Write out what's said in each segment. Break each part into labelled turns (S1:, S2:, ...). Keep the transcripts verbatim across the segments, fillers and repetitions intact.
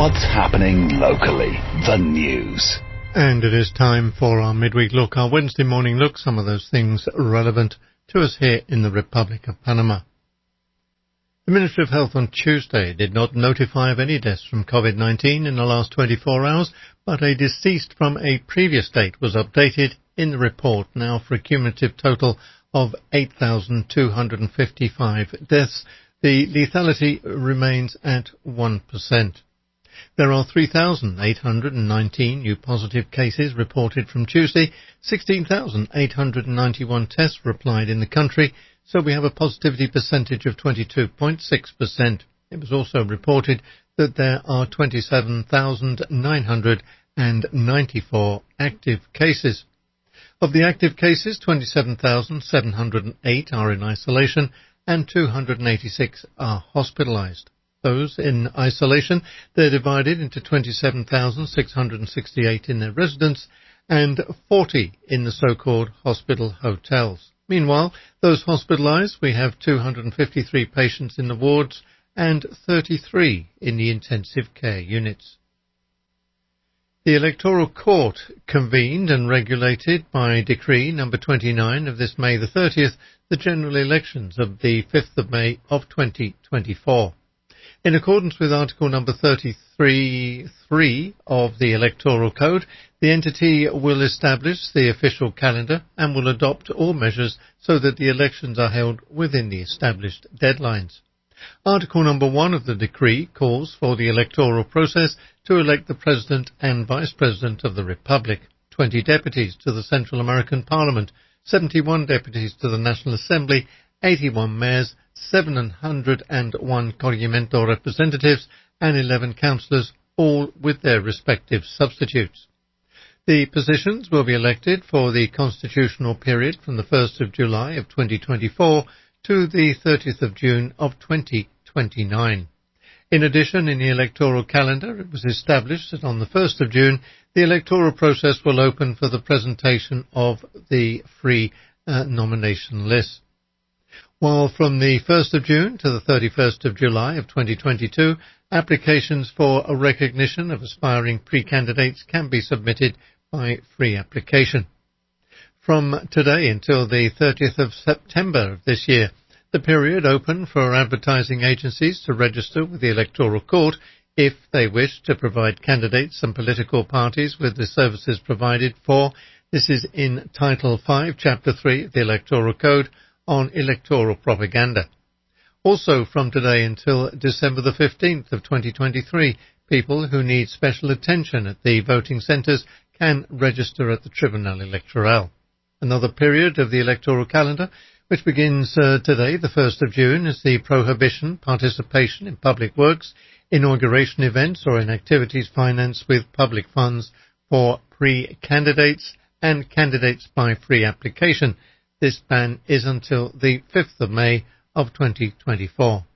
S1: What's happening locally? The news.
S2: And it is time for our midweek look, our Wednesday morning look, some of those things relevant to us here in the Republic of Panama. The Ministry of Health on Tuesday did not notify of any deaths from COVID nineteen in the last twenty-four hours, but a deceased from a previous date was updated in the report, now for a cumulative total of eight thousand two hundred fifty-five deaths. The lethality remains at one percent. There are three thousand eight hundred nineteen new positive cases reported from Tuesday, sixteen thousand eight hundred ninety-one tests were applied in the country, so we have a positivity percentage of twenty-two point six percent. It was also reported that there are twenty-seven thousand nine hundred ninety-four active cases. Of the active cases, twenty-seven thousand seven hundred eight are in isolation and two hundred eighty-six are hospitalized. Those in isolation, they're divided into twenty-seven thousand six hundred sixty-eight in their residence and forty in the so-called hospital hotels. Meanwhile, those hospitalized, we have two hundred fifty-three patients in the wards and thirty-three in the intensive care units. The Electoral Court convened and regulated by Decree number twenty-nine of this May the thirtieth the general elections of the fifth of May of twenty twenty-four. In accordance with Article number thirty-three point three of the Electoral Code, the entity will establish the official calendar and will adopt all measures so that the elections are held within the established deadlines. Article number one of the decree calls for the electoral process to elect the President and Vice President of the Republic, twenty deputies to the Central American Parliament, seventy-one deputies to the National Assembly, eighty-one mayors, seven hundred one corregimiento representatives, and eleven councillors, all with their respective substitutes. The positions will be elected for the constitutional period from the first of July of twenty twenty-four to the thirtieth of June of twenty twenty-nine. In addition, in the electoral calendar, it was established that on the first of June, the electoral process will open for the presentation of the free uh, nomination list. While from the first of June to the thirty-first of July of twenty twenty-two, applications for a recognition of aspiring pre-candidates can be submitted by free application. From today until the thirtieth of September of this year, the period open for advertising agencies to register with the Electoral Court if they wish to provide candidates and political parties with the services provided for. This is in Title five, Chapter three of the Electoral Code on electoral propaganda. Also from today until December the fifteenth of twenty twenty-three, people who need special attention at the voting centres can register at the Tribunal Electoral. Another period of the electoral calendar, which begins uh, today, the first of June, is the prohibition participation in public works, inauguration events or in activities financed with public funds for pre-candidates and candidates by free application. This ban is until the fifth of May of twenty twenty-four.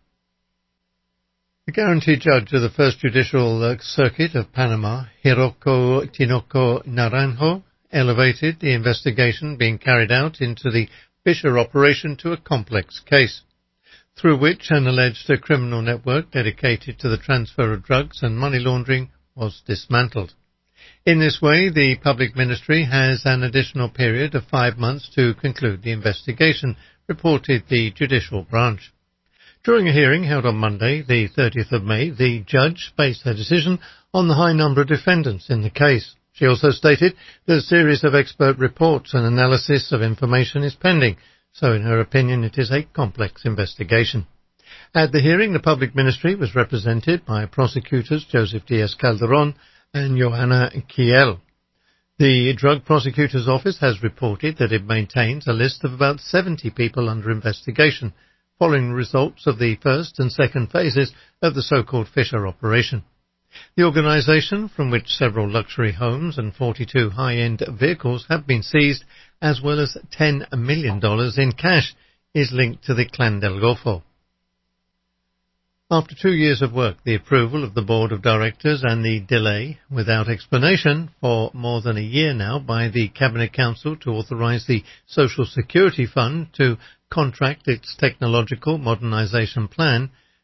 S2: The guaranty judge of the First Judicial uh, Circuit of Panama, Hiroko Tinoco Naranjo, elevated the investigation being carried out into the Fisher operation to a complex case, through which an alleged criminal network dedicated to the transfer of drugs and money laundering was dismantled. In this way, the public ministry has an additional period of five months to conclude the investigation, reported the judicial branch. During a hearing held on Monday, the thirtieth of May, the judge based her decision on the high number of defendants in the case. She also stated that a series of expert reports and analysis of information is pending, so in her opinion it is a complex investigation. At the hearing, the public ministry was represented by prosecutors Joseph Diaz-Calderon and Johanna Kiel. The Drug Prosecutor's Office has reported that it maintains a list of about seventy people under investigation, following the results of the first and second phases of the so-called Fisher operation. The organisation, from which several luxury homes and forty-two high-end vehicles have been seized, as well as ten million dollars in cash, is linked to the Clan del Golfo. After two years of work, the approval of the Board of Directors and the delay, without explanation, for more than a year now by the Cabinet Council to authorise the Social Security Fund to contract its technological modernisation plan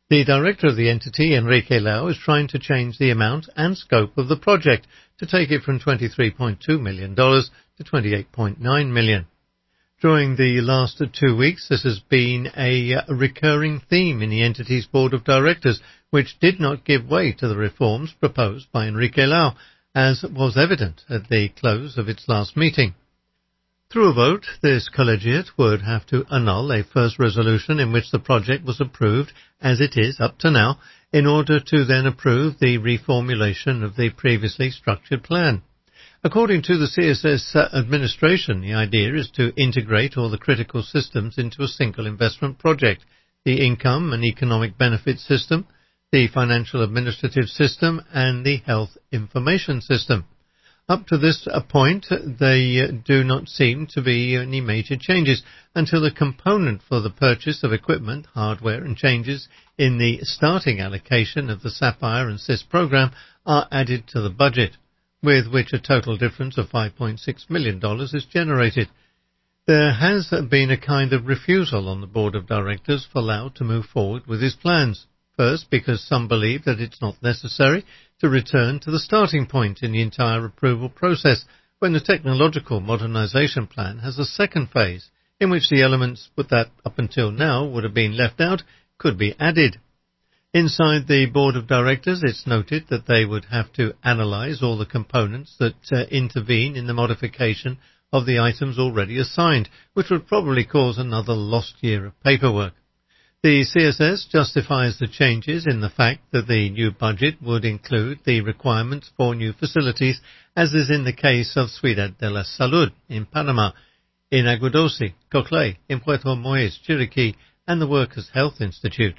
S2: The director of the entity, Enrique Lau, is trying to change the amount and scope of the project to take it from twenty-three point two million dollars to twenty-eight point nine million dollars. During the last two weeks, this has been a recurring theme in the entity's board of directors, which did not give way to the reforms proposed by Enrique Lau, as was evident at the close of its last meeting. Through a vote, this collegiate would have to annul a first resolution in which the project was approved as it is up to now, in order to then approve the reformulation of the previously structured plan. According to the C S S administration, the idea is to integrate all the critical systems into a single investment project: the income and economic benefit system, the financial administrative system, and the health information system. Up to this point, there do not seem to be any major changes until the component for the purchase of equipment, hardware, and changes in the starting allocation of the Sapphire and C I S program are added to the budget, with which a total difference of five point six million dollars is generated. There has been a kind of refusal on the board of directors for Lau to move forward with his plans. First, because some believe that it's not necessary to return to the starting point in the entire approval process, when the technological modernization plan has a second phase, in which the elements that up until now would have been left out could be added. Inside the board of directors, it's noted that they would have to analyze all the components that uh, intervene in the modification of the items already assigned, which would probably cause another lost year of paperwork. The C S S justifies the changes in the fact that the new budget would include the requirements for new facilities, as is in the case of Ciudad de la Salud in Panama, in Aguadulce, Coclé, in Puerto Moyes, Chiriquí, and the Workers' Health Institute.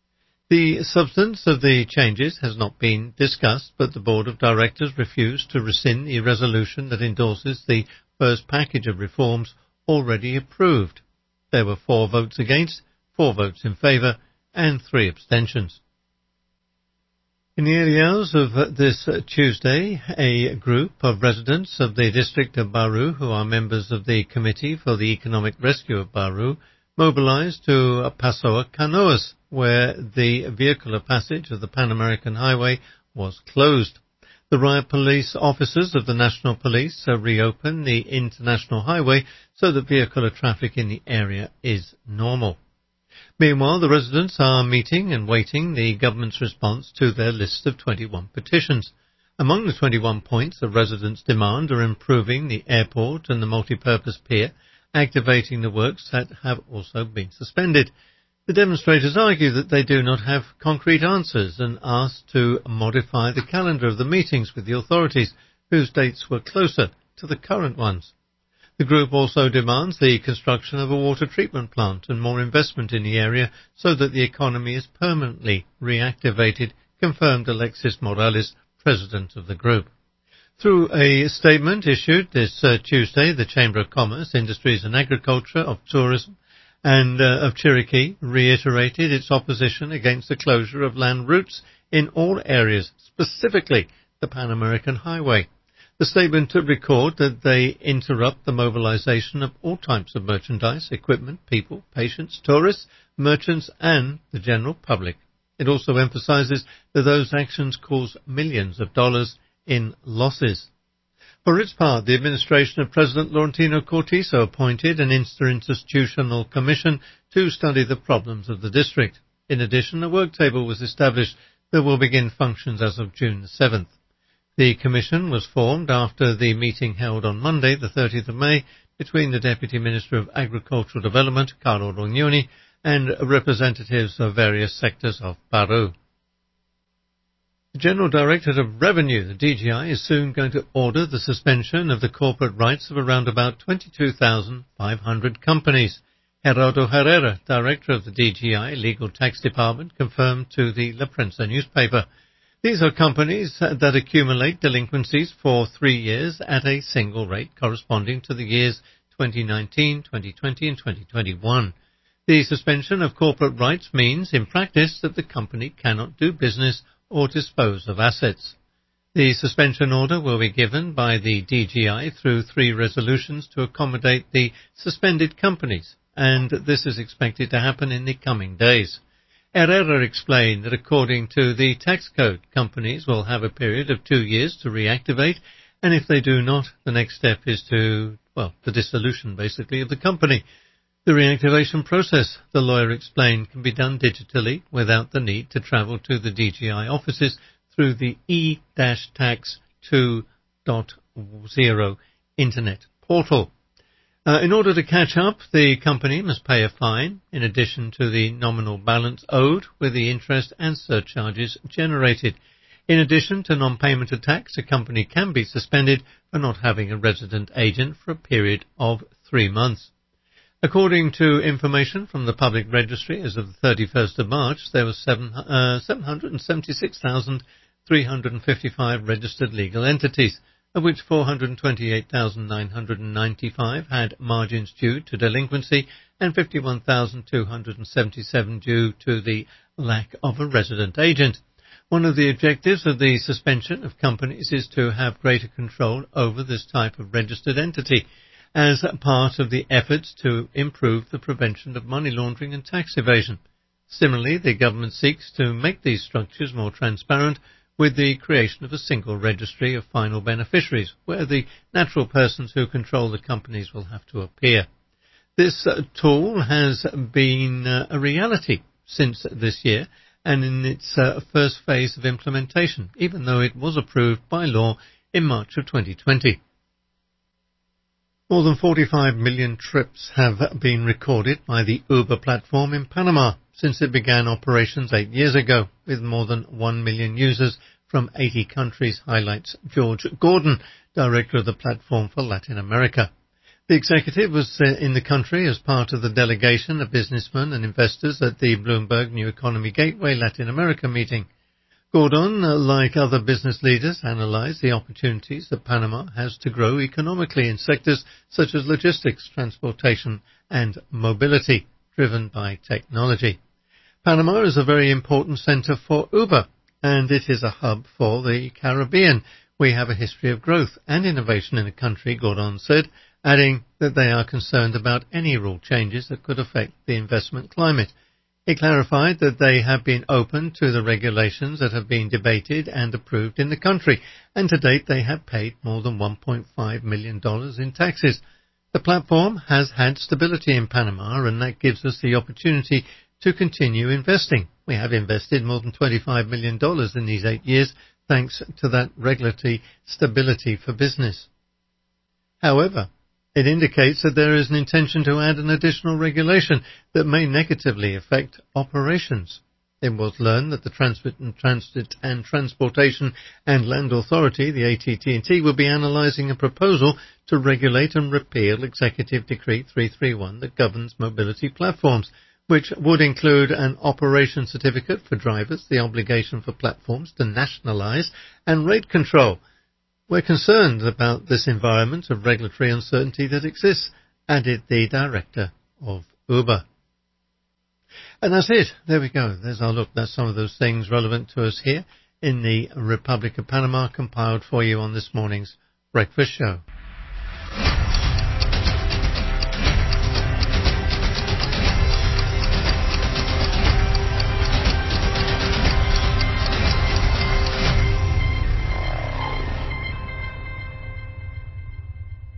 S2: The substance of the changes has not been discussed, but the board of directors refused to rescind the resolution that endorses the first package of reforms already approved. There were four votes against, four votes in favour, and three abstentions. In the early hours of this Tuesday, a group of residents of the district of Baru, who are members of the Committee for the Economic Rescue of Baru, mobilized to Passoa Canoas, where the vehicular passage of the Pan American Highway was closed. The riot police officers of the National Police have reopened the international highway so that vehicular traffic in the area is normal. Meanwhile, the residents are meeting and waiting the government's response to their list of twenty-one petitions. Among the twenty-one points the residents demand are improving the airport and the multipurpose pier, activating the works that have also been suspended. The demonstrators argue that they do not have concrete answers and ask to modify the calendar of the meetings with the authorities, whose dates were closer to the current ones. The group also demands the construction of a water treatment plant and more investment in the area so that the economy is permanently reactivated, confirmed Alexis Morales, president of the group. Through a statement issued this uh, Tuesday, the Chamber of Commerce, Industries and Agriculture, of Tourism and uh, of Chiriquí reiterated its opposition against the closure of land routes in all areas, specifically the Pan American Highway. The statement to record that they interrupt the mobilization of all types of merchandise, equipment, people, patients, tourists, merchants, and the general public. It also emphasizes that those actions cause millions of dollars in losses. For its part, the administration of President Laurentino Cortizo appointed an interinstitutional commission to study the problems of the district. In addition, a work table was established that will begin functions as of June the seventh. The commission was formed after the meeting held on Monday, the thirtieth of May, between the Deputy Minister of Agricultural Development, Carlo Rognoni, and representatives of various sectors of Baru. The General Directorate of Revenue, the D G I, is soon going to order the suspension of the corporate rights of around about twenty-two thousand five hundred companies. Gerardo Herrera, Director of the D G I Legal Tax Department, confirmed to the La Prensa newspaper. These are companies that accumulate delinquencies for three years at a single rate corresponding to the years twenty nineteen, twenty twenty and twenty twenty-one. The suspension of corporate rights means, in practice, that the company cannot do business or dispose of assets. The suspension order will be given by the D G I through three resolutions to accommodate the suspended companies, and this is expected to happen in the coming days. Herrera explained that according to the tax code, companies will have a period of two years to reactivate, and if they do not, the next step is to, well, the dissolution, basically, of the company. The reactivation process, the lawyer explained, can be done digitally without the need to travel to the D G I offices through the e tax two point oh internet portal. Uh, in order to catch up, the company must pay a fine, in addition to the nominal balance owed with the interest and surcharges generated. In addition to non-payment of tax, a company can be suspended for not having a resident agent for a period of three months. According to information from the public registry, as of the thirty-first of March, there were seven, uh, seven hundred seventy-six thousand three hundred fifty-five registered legal entities, of which four hundred twenty-eight thousand nine hundred ninety-five had margins due to delinquency and fifty-one thousand two hundred seventy-seven due to the lack of a resident agent. One of the objectives of the suspension of companies is to have greater control over this type of registered entity, as part of the efforts to improve the prevention of money laundering and tax evasion. Similarly, the government seeks to make these structures more transparent with the creation of a single registry of final beneficiaries, where the natural persons who control the companies will have to appear. This uh, tool has been uh, a reality since this year and in its uh, first phase of implementation, even though it was approved by law in March of twenty twenty. More than forty-five million trips have been recorded by the Uber platform in Panama since it began operations eight years ago, with more than one million users from eighty countries, highlights George Gordon, director of the platform for Latin America. The executive was in the country as part of the delegation of businessmen and investors at the Bloomberg New Economy Gateway Latin America meeting. Gordon, like other business leaders, analysed the opportunities that Panama has to grow economically in sectors such as logistics, transportation and mobility, driven by technology. Panama is a very important centre for Uber, and it is a hub for the Caribbean. We have a history of growth and innovation in the country, Gordon said, adding that they are concerned about any rule changes that could affect the investment climate. He clarified that they have been open to the regulations that have been debated and approved in the country, and to date they have paid more than one point five million dollars in taxes. The platform has had stability in Panama, and that gives us the opportunity to continue investing. We have invested more than twenty-five million dollars in these eight years, thanks to that regulatory stability for business. However, it indicates that there is an intention to add an additional regulation that may negatively affect operations. It was learned that the Transit and, Transit and Transportation and Land Authority, the A T T, will be analysing a proposal to regulate and repeal Executive Decree three thirty-one that governs mobility platforms, which would include an operation certificate for drivers, the obligation for platforms to nationalise, and rate control. We're concerned about this environment of regulatory uncertainty that exists, added the director of Uber. And that's it. There we go. There's our look. That's some of those things relevant to us here in the Republic of Panama, compiled for you on this morning's Breakfast Show.